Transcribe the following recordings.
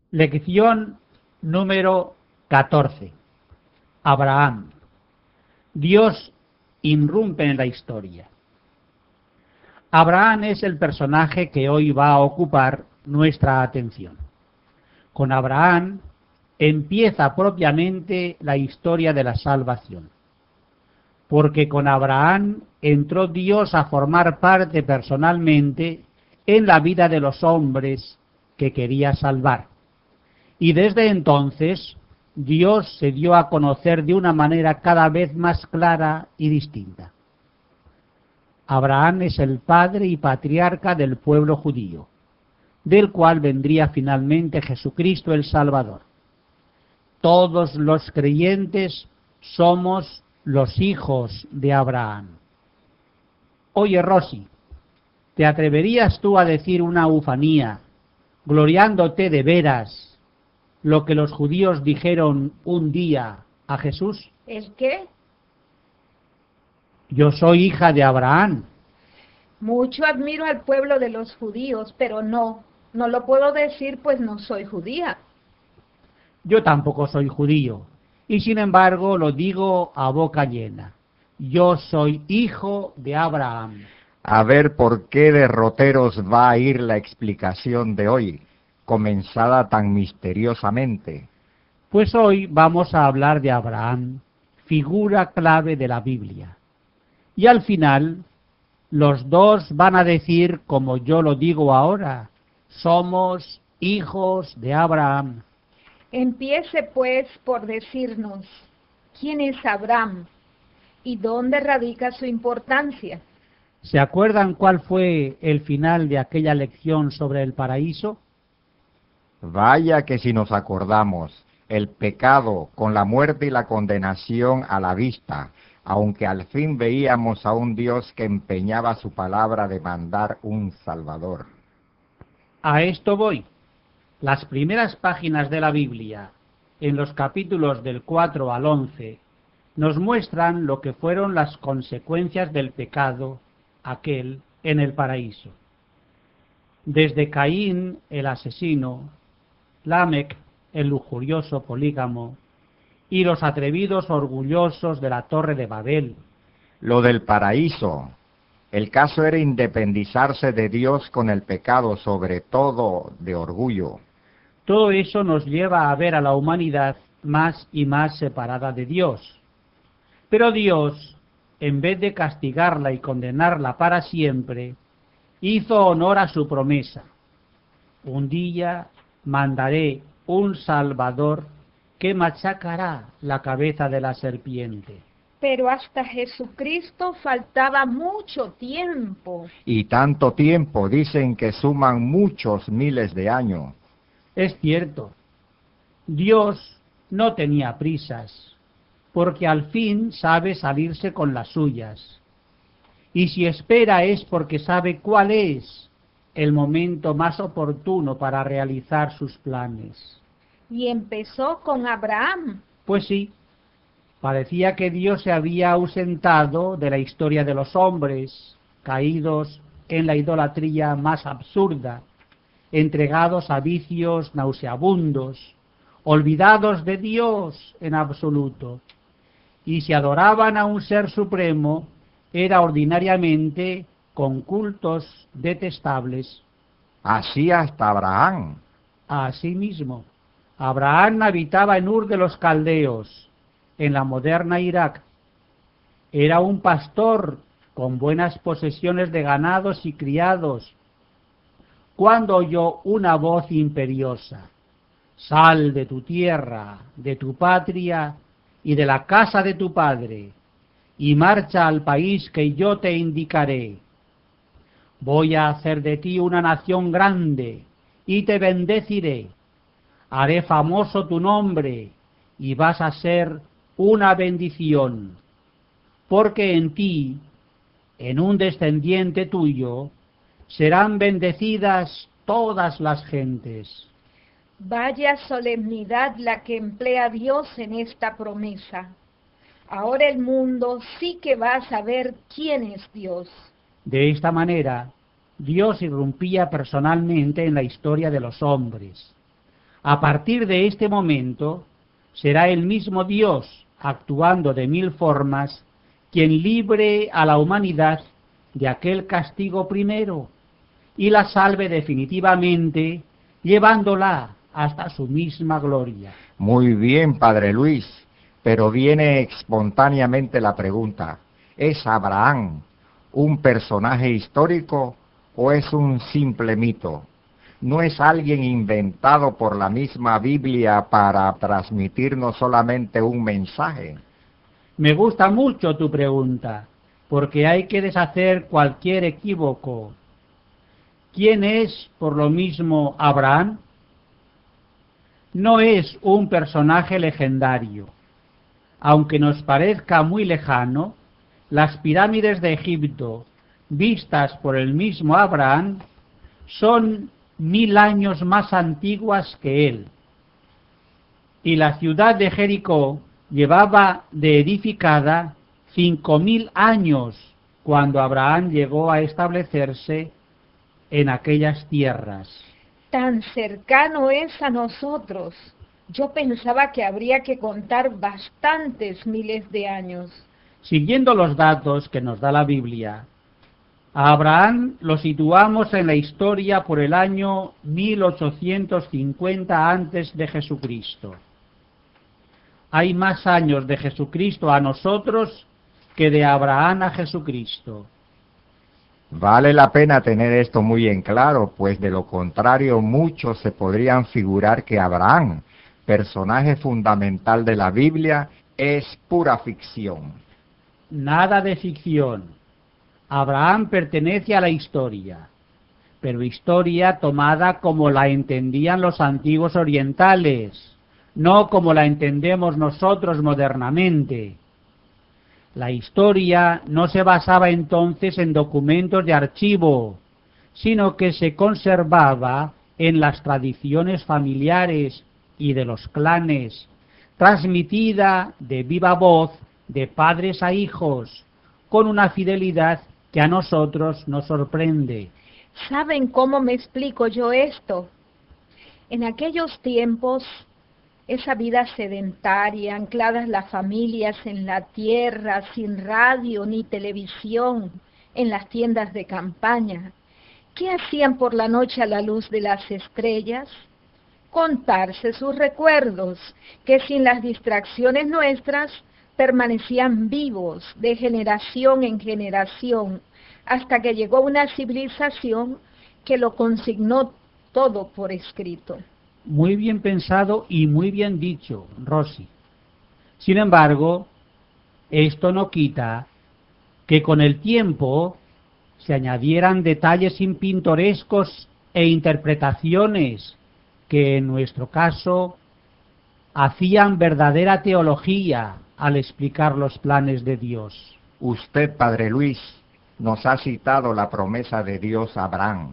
Lección número 14. Abraham. Dios irrumpe en la historia. Abraham es el personaje que hoy va a ocupar nuestra atención. Con Abraham empieza propiamente la historia de la salvación, porque con Abraham entró Dios a formar parte personalmente en la vida de los hombres que quería salvar. Y desde entonces Dios se dio a conocer de una manera cada vez más clara y distinta. Abraham es el padre y patriarca del pueblo judío, del cual vendría finalmente Jesucristo el Salvador. Todos los creyentes somos los hijos de Abraham. Oye, Rosy, ¿te atreverías tú a decir una ufanía, gloriándote de veras, lo que los judíos dijeron un día a Jesús? ¿El qué? Yo soy hija de Abraham. Mucho admiro al pueblo de los judíos, pero no lo puedo decir, pues no soy judía. Yo tampoco soy judío, y sin embargo lo digo a boca llena. Yo soy hijo de Abraham. A ver por qué derroteros va a ir la explicación de hoy, comenzada tan misteriosamente. Pues hoy vamos a hablar de Abraham, figura clave de la Biblia. Y al final, los dos van a decir, como yo lo digo ahora, somos hijos de Abraham. Empiece pues por decirnos, ¿quién es Abraham y dónde radica su importancia? ¿Se acuerdan cuál fue el final de aquella lección sobre el paraíso? Vaya que si nos acordamos, el pecado con la muerte y la condenación a la vista, aunque al fin veíamos a un Dios que empeñaba su palabra de mandar un Salvador. A esto voy. Las primeras páginas de la Biblia, en los capítulos del 4 al 11, nos muestran lo que fueron las consecuencias del pecado aquel en el paraíso. Desde Caín, el asesino, Lamec, el lujurioso polígamo, y los atrevidos orgullosos de la Torre de Babel. Lo del paraíso. El caso era independizarse de Dios con el pecado, sobre todo de orgullo. Todo eso nos lleva a ver a la humanidad más y más separada de Dios. Pero Dios, en vez de castigarla y condenarla para siempre, hizo honor a su promesa. Un día mandaré un Salvador que machacará la cabeza de la serpiente. Pero hasta Jesucristo faltaba mucho tiempo. Y tanto tiempo, dicen que suman muchos miles de años. Es cierto, Dios no tenía prisas, porque al fin sabe salirse con las suyas. Y si espera es porque sabe cuál es el momento más oportuno para realizar sus planes. Y empezó con Abraham. Pues sí, parecía que Dios se había ausentado de la historia de los hombres, caídos en la idolatría más absurda, entregados a vicios nauseabundos, olvidados de Dios en absoluto. Y si adoraban a un ser supremo, era ordinariamente con cultos detestables. Así hasta Abraham. Asimismo, Abraham habitaba en Ur de los Caldeos, en la moderna Irak. Era un pastor con buenas posesiones de ganados y criados, cuando oyó una voz imperiosa: sal de tu tierra, de tu patria y de la casa de tu padre, y marcha al país que yo te indicaré. Voy a hacer de ti una nación grande, y te bendeciré. Haré famoso tu nombre, y vas a ser una bendición, porque en ti, en un descendiente tuyo, serán bendecidas todas las gentes. Vaya solemnidad la que emplea Dios en esta promesa. Ahora el mundo sí que va a saber quién es Dios. De esta manera, Dios irrumpía personalmente en la historia de los hombres. A partir de este momento, será el mismo Dios, actuando de mil formas, quien libre a la humanidad de aquel castigo primero y la salve definitivamente, llevándola hasta su misma gloria. Muy bien, Padre Luis, pero viene espontáneamente la pregunta, ¿es Abraham un personaje histórico o es un simple mito? ¿No es alguien inventado por la misma Biblia para transmitirnos solamente un mensaje? Me gusta mucho tu pregunta, porque hay que deshacer cualquier equívoco. ¿Quién es, por lo mismo, Abraham? No es un personaje legendario. Aunque nos parezca muy lejano, las pirámides de Egipto, vistas por el mismo Abraham, son 1000 años más antiguas que él. Y la ciudad de Jericó llevaba de edificada 5000 años cuando Abraham llegó a establecerse en aquellas tierras. Tan cercano es a nosotros. Yo pensaba que habría que contar bastantes miles de años. Siguiendo los datos que nos da la Biblia, a Abraham lo situamos en la historia por el año 1850 antes de Jesucristo. Hay más años de Jesucristo a nosotros que de Abraham a Jesucristo. Vale la pena tener esto muy en claro, pues de lo contrario muchos se podrían figurar que Abraham, personaje fundamental de la Biblia, es pura ficción. Nada de ficción. Abraham pertenece a la historia, pero historia tomada como la entendían los antiguos orientales, no como la entendemos nosotros modernamente. La historia no se basaba entonces en documentos de archivo, sino que se conservaba en las tradiciones familiares y de los clanes, transmitida de viva voz de padres a hijos, con una fidelidad que a nosotros nos sorprende. ¿Saben cómo me explico yo esto? En aquellos tiempos, esa vida sedentaria, ancladas las familias en la tierra, sin radio ni televisión, en las tiendas de campaña, ¿qué hacían por la noche a la luz de las estrellas? Contarse sus recuerdos, que sin las distracciones nuestras permanecían vivos de generación en generación, hasta que llegó una civilización que lo consignó todo por escrito. Muy bien pensado y muy bien dicho, Rosy. Sin embargo, esto no quita que con el tiempo se añadieran detalles pintorescos e interpretaciones que en nuestro caso hacían verdadera teología al explicar los planes de Dios. Usted, Padre Luis, nos ha citado la promesa de Dios a Abraham.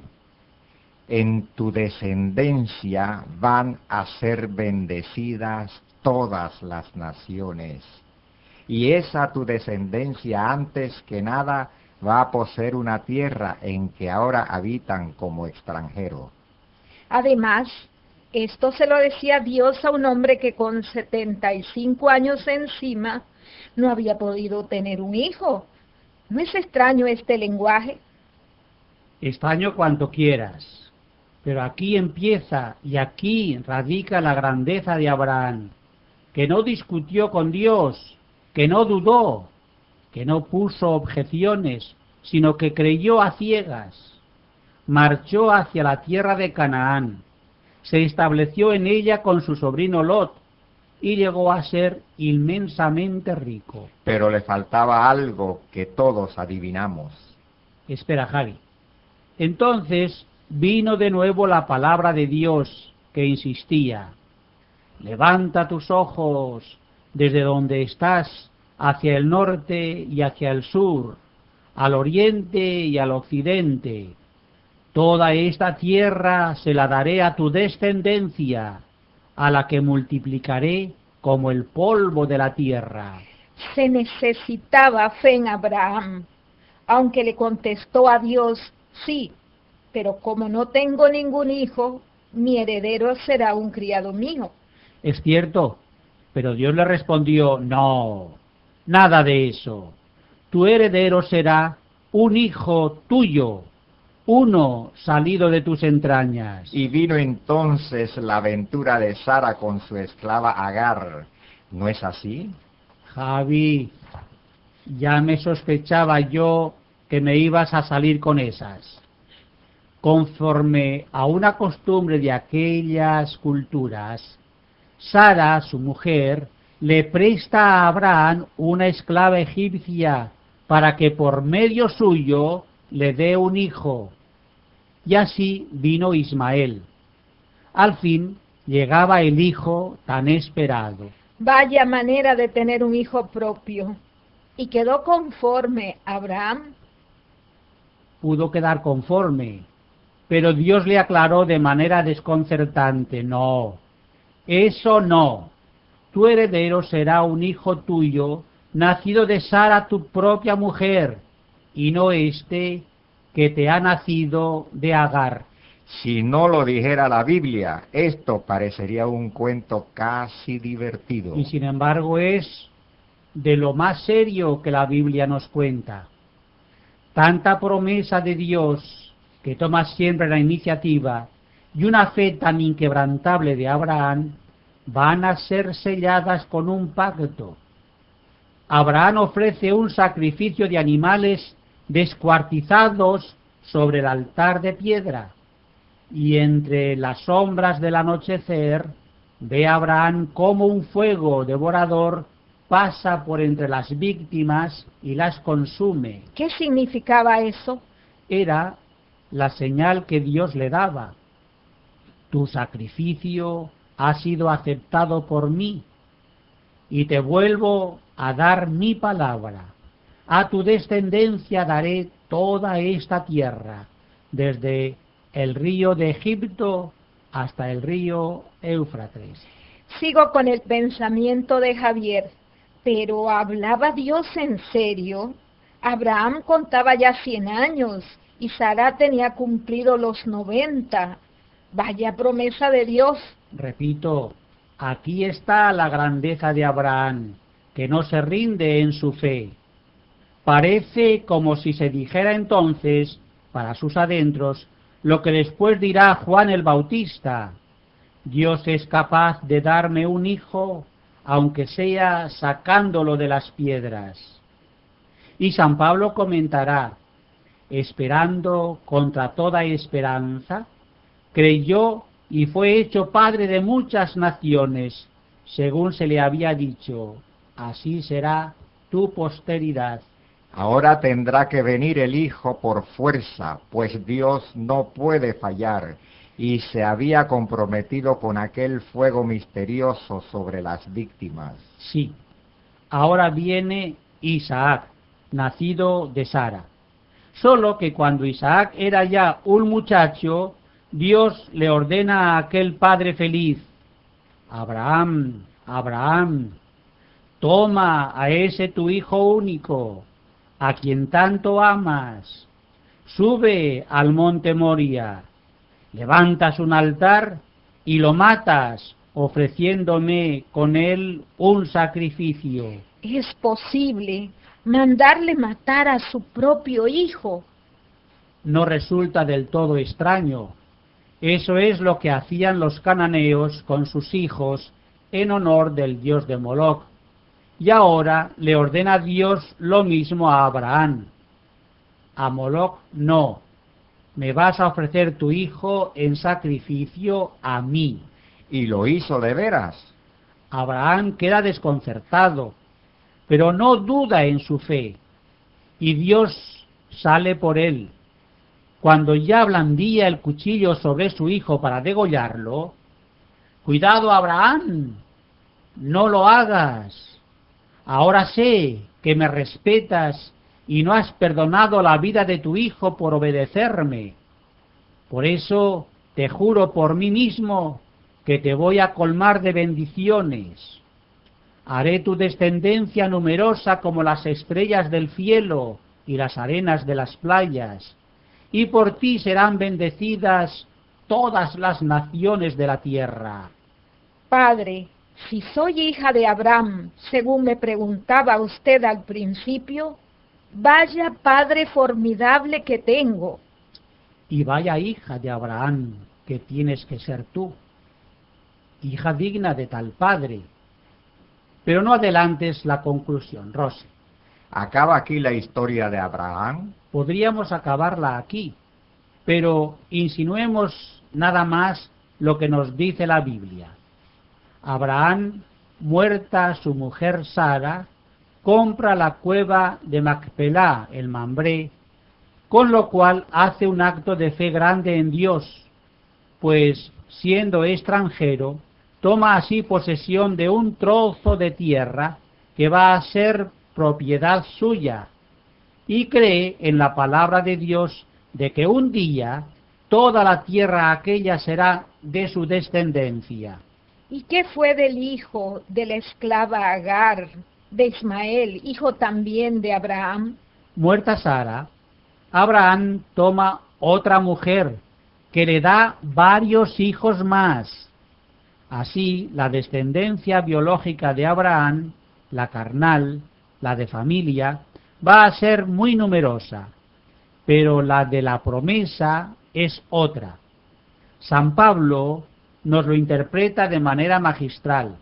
En tu descendencia van a ser bendecidas todas las naciones. Y esa tu descendencia antes que nada va a poseer una tierra en que ahora habitan como extranjeros. Además, esto se lo decía Dios a un hombre que con 75 años encima no había podido tener un hijo. ¿No es extraño este lenguaje? Extraño cuanto quieras, pero aquí empieza y aquí radica la grandeza de Abraham, que no discutió con Dios, que no dudó, que no puso objeciones, sino que creyó a ciegas. Marchó hacia la tierra de Canaán, se estableció en ella con su sobrino Lot y llegó a ser inmensamente rico. Pero le faltaba algo que todos adivinamos. Espera, Javi. Entonces vino de nuevo la palabra de Dios que insistía: levanta tus ojos desde donde estás hacia el norte y hacia el sur, al oriente y al occidente. Toda esta tierra se la daré a tu descendencia, a la que multiplicaré como el polvo de la tierra. Se necesitaba fe en Abraham, aunque le contestó a Dios, sí, pero como no tengo ningún hijo, mi heredero será un criado mío. Es cierto, pero Dios le respondió, no, nada de eso. Tu heredero será un hijo tuyo, uno salido de tus entrañas. Y vino entonces la aventura de Sara con su esclava Agar. ¿No es así? Javi, ya me sospechaba yo que me ibas a salir con esas. Conforme a una costumbre de aquellas culturas, Sara, su mujer, le presta a Abraham una esclava egipcia para que por medio suyo le dé un hijo. Y así vino Ismael. Al fin llegaba el hijo tan esperado. Vaya manera de tener un hijo propio. ¿Y quedó conforme Abraham? Pudo quedar conforme, pero Dios le aclaró de manera desconcertante, no, eso no. Tu heredero será un hijo tuyo, nacido de Sara, tu propia mujer, y no este que te ha nacido de Agar. Si no lo dijera la Biblia, esto parecería un cuento casi divertido. Y sin embargo es de lo más serio que la Biblia nos cuenta. Tanta promesa de Dios que toma siempre la iniciativa y una fe tan inquebrantable de Abraham van a ser selladas con un pacto. Abraham ofrece un sacrificio de animales descuartizados sobre el altar de piedra, y entre las sombras del anochecer ve Abraham cómo un fuego devorador pasa por entre las víctimas y las consume. ¿Qué significaba eso? Era la señal que Dios le daba. Tu sacrificio ha sido aceptado por mí, y te vuelvo a dar mi palabra. A tu descendencia daré toda esta tierra, desde el río de Egipto hasta el río Éufrates. Sigo con el pensamiento de Javier, pero ¿hablaba Dios en serio? Abraham contaba ya 100 años y Sara tenía cumplido los 90. Vaya promesa de Dios. Repito, aquí está la grandeza de Abraham, que no se rinde en su fe. Parece como si se dijera entonces, para sus adentros, lo que después dirá Juan el Bautista: Dios es capaz de darme un hijo, aunque sea sacándolo de las piedras. Y San Pablo comentará: esperando contra toda esperanza, creyó y fue hecho padre de muchas naciones, según se le había dicho, así será tu posteridad. Ahora tendrá que venir el Hijo por fuerza, pues Dios no puede fallar, y se había comprometido con aquel fuego misterioso sobre las víctimas. Sí, ahora viene Isaac, nacido de Sara. Solo que cuando Isaac era ya un muchacho, Dios le ordena a aquel padre feliz: Abraham, Abraham, toma a ese tu hijo único, a quien tanto amas, sube al monte Moria, levantas un altar y lo matas, ofreciéndome con él un sacrificio. ¿Es posible mandarle matar a su propio hijo? No resulta del todo extraño. Eso es lo que hacían los cananeos con sus hijos en honor del dios de Moloc. Y ahora le ordena Dios lo mismo a Abraham. A Moloc no. Me vas a ofrecer tu hijo en sacrificio a mí. ¿Y lo hizo de veras? Abraham queda desconcertado, pero no duda en su fe. Y Dios sale por él. Cuando ya blandía el cuchillo sobre su hijo para degollarlo: cuidado, Abraham, no lo hagas. Ahora sé que me respetas y no has perdonado la vida de tu hijo por obedecerme. Por eso te juro por mí mismo que te voy a colmar de bendiciones. Haré tu descendencia numerosa como las estrellas del cielo y las arenas de las playas, y por ti serán bendecidas todas las naciones de la tierra. Padre, si soy hija de Abraham, según me preguntaba usted al principio, vaya padre formidable que tengo. Y vaya hija de Abraham que tienes que ser tú, hija digna de tal padre. Pero no adelantes la conclusión, Rosy. ¿Acaba aquí la historia de Abraham? Podríamos acabarla aquí, pero insinuemos nada más lo que nos dice la Biblia. Abraham, muerta su mujer Sara, compra la cueva de Macpelá, el Mambré, con lo cual hace un acto de fe grande en Dios, pues, siendo extranjero, toma así posesión de un trozo de tierra que va a ser propiedad suya, y cree en la palabra de Dios de que un día toda la tierra aquella será de su descendencia. ¿Y qué fue del hijo de la esclava Agar, de Ismael, hijo también de Abraham? Muerta Sara, Abraham toma otra mujer que le da varios hijos más. Así, la descendencia biológica de Abraham, la carnal, la de familia, va a ser muy numerosa, pero la de la promesa es otra. San Pablo nos lo interpreta de manera magistral.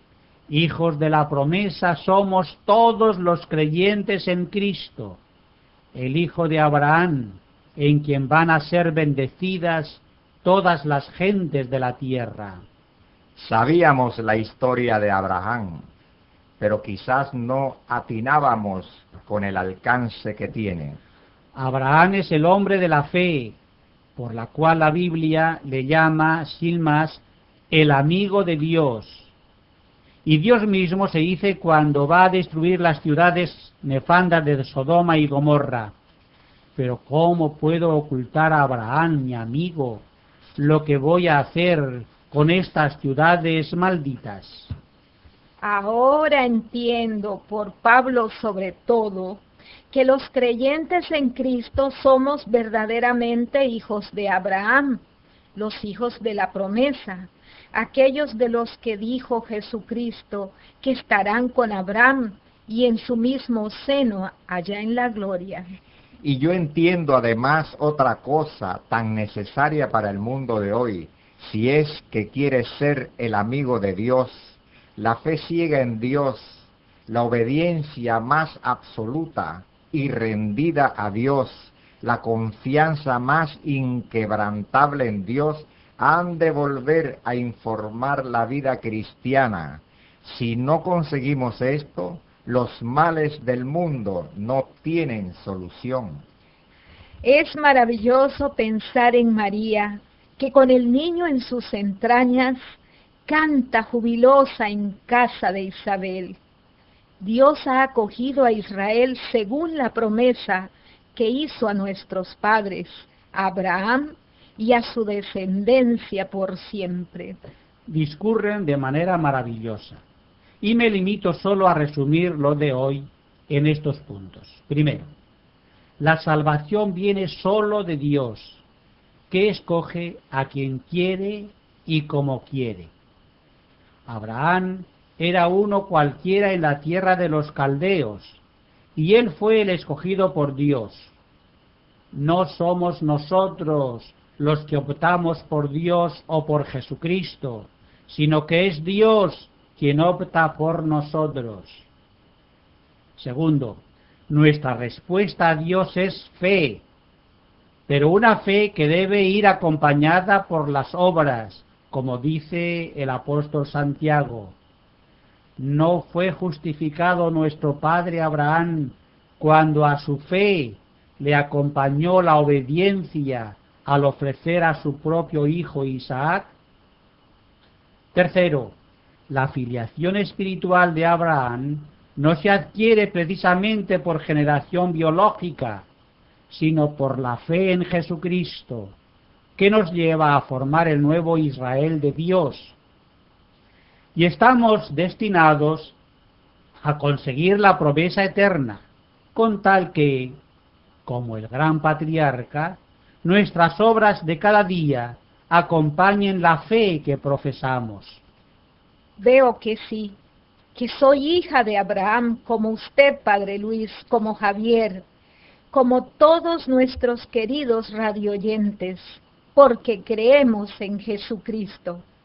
Hijos de la promesa somos todos los creyentes en Cristo, el Hijo de Abraham, en quien van a ser bendecidas todas las gentes de la tierra. Sabíamos la historia de Abraham, pero quizás no atinábamos con el alcance que tiene. Abraham es el hombre de la fe, por la cual la Biblia le llama, sin más, el amigo de Dios. Y Dios mismo se dice cuando va a destruir las ciudades nefandas de Sodoma y Gomorra. Pero ¿cómo puedo ocultar a Abraham, mi amigo, lo que voy a hacer con estas ciudades malditas? Ahora entiendo, por Pablo sobre todo, que los creyentes en Cristo somos verdaderamente hijos de Abraham, los hijos de la promesa, aquellos de los que dijo Jesucristo que estarán con Abraham y en su mismo seno allá en la gloria. Y yo entiendo además otra cosa tan necesaria para el mundo de hoy, si es que quieres ser el amigo de Dios, la fe ciega en Dios, la obediencia más absoluta y rendida a Dios, la confianza más inquebrantable en Dios, han de volver a informar la vida cristiana. Si no conseguimos esto, los males del mundo no tienen solución. Es maravilloso pensar en María, que con el niño en sus entrañas canta jubilosa en casa de Isabel. Dios ha acogido a Israel según la promesa que hizo a nuestros padres, a Abraham y a su descendencia por siempre. Discurren de manera maravillosa, y me limito solo a resumir lo de hoy en estos puntos. Primero, la salvación viene solo de Dios, que escoge a quien quiere y como quiere. Abraham era uno cualquiera en la tierra de los caldeos, y él fue el escogido por Dios. No somos nosotros los que optamos por Dios o por Jesucristo, sino que es Dios quien opta por nosotros. Segundo, nuestra respuesta a Dios es fe, pero una fe que debe ir acompañada por las obras, como dice el apóstol Santiago. ¿No fue justificado nuestro padre Abraham cuando a su fe le acompañó la obediencia al ofrecer a su propio hijo Isaac? Tercero, la filiación espiritual de Abraham no se adquiere precisamente por generación biológica, sino por la fe en Jesucristo, que nos lleva a formar el nuevo Israel de Dios. Y estamos destinados a conseguir la promesa eterna, con tal que, como el gran patriarca, nuestras obras de cada día acompañen la fe que profesamos. Veo que sí, que soy hija de Abraham, como usted, Padre Luis, como Javier, como todos nuestros queridos radioyentes, porque creemos en Jesucristo.